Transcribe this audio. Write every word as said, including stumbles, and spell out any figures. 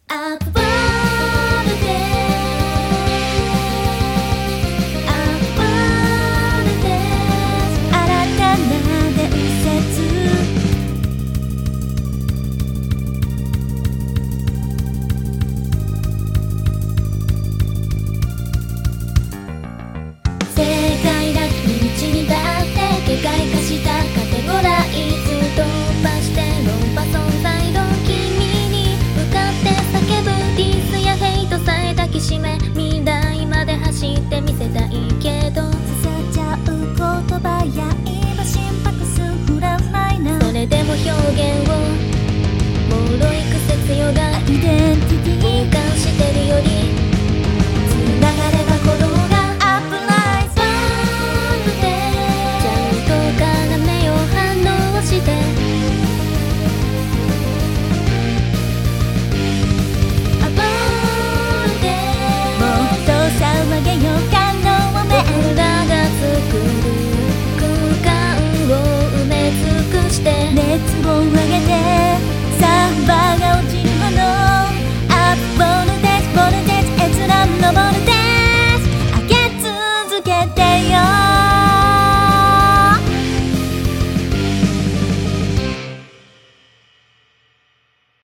アップボールでアップボールで新たな伝説正解なき道にだって警戒化したカテゴライズ突破して論破存在の君に向かって叫ぶディスやヘイトさえ抱きしめ